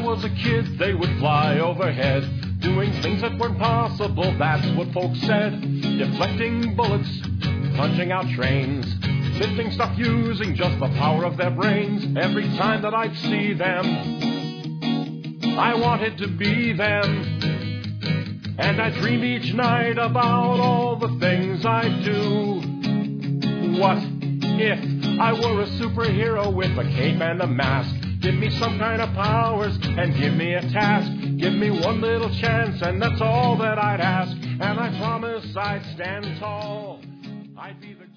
was a kid, they would fly overhead, doing things that weren't possible, that's what folks said. Deflecting bullets, punching out trains, lifting stuff using just the power of their brains. Every time that I'd see them, I wanted to be them. And I dream each night about all the things I'd do. What if I were a superhero with a cape and a mask? Give me some kind of powers and give me a task. Give me one little chance and that's all that I'd ask. And I promise I'd stand tall. I'd be the